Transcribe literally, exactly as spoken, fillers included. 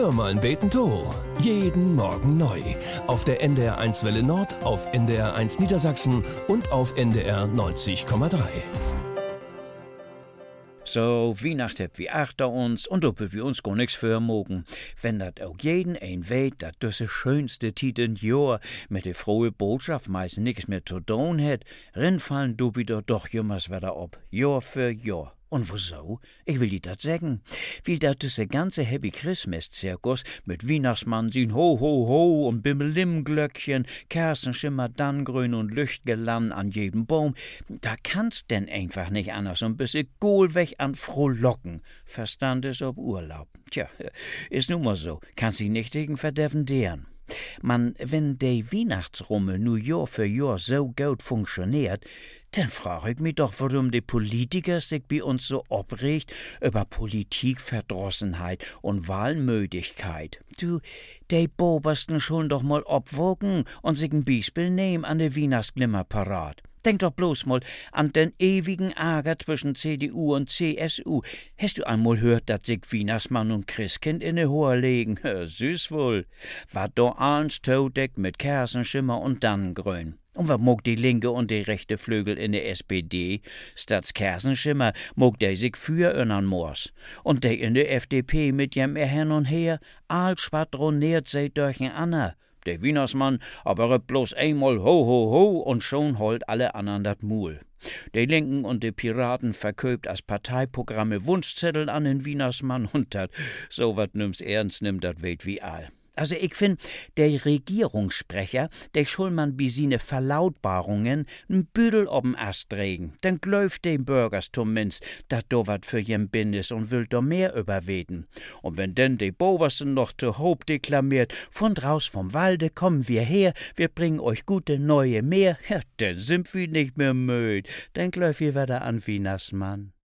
Hör mal beten to. Jeden Morgen neu. Auf der N D R eins Welle Nord, auf N D R eins Niedersachsen und auf N D R neunzig Komma drei. So, Weihnacht habt wir achter uns und ob wir uns gar nix für mogen. Wenn dat auch jeden ein weet, dat düsse schönste Titen Jahr mit de frohe Botschaft meist nix mehr zu tun het, rinfallen du wieder doch jemals wieder ob. Jahr für Jahr. Und wieso? Ich will dir dat sagen. Weil dat düsse ganze Happy Christmas-Zirkus mit Weihnachtsmann sin Ho Ho Ho und Bimmelim-Glöckchen, Kerzenschimmer, Danngrün und Lüchtgelann an jedem Baum, da kannst denn einfach nicht anders und bist egal weg an Frohlocken. Verstand is ob Urlaub. Tja, ist nun mal so. Kannst sie nicht gegen verdevendieren. Man, wenn de Weihnachtsrummel nu Jahr für Jahr so gut funktioniert, dann frage ich mich doch, warum die Politiker sich bei uns so opregt über Politikverdrossenheit und Wahlmüdigkeit. Du, die Bobersten schon doch mal obwogen und sich ein Beispiel nehmen an de Weihnachtsglimmerparat. Denk doch bloß mal an den ewigen Ärger zwischen C D U und C S U. Hast du einmal gehört, dass sich Weihnachtsmann und Christkind in die Hohe legen? Süß wohl. Wat do eins todeckt mit Kerzenschimmer und Dannengrün. Und was mag die linke und die rechte Flügel in der S P D? Statt Kerzenschimmer mag die sich für innern Moors. Und die in der F D P mit jem hin und her, all schwadroniert sei durch ein Anna. Der Weihnachtsmann aber rübt bloß einmal ho ho ho und schon holt alle andern dat Mul. Die Linken und die Piraten verköpt als Parteiprogramme Wunschzettel an den Weihnachtsmann und dat so wat nimm's ernst nimmt, dat weht wie all. Also ich find, der Regierungssprecher, der soll man bei sine Verlautbarungen n Büdel ob'n Ast regen. Dann gläuft dem Bürgers zumindest, dat do wat für jem bin is und will do mehr überweden. Und wenn denn die Bobersten noch zu Hob deklamiert, von draus vom Walde kommen wir her, wir bringen euch gute neue mehr, ja, dann sind wir nicht mehr müd. Dann gläuft ihr wieder an Weihnachtsmann.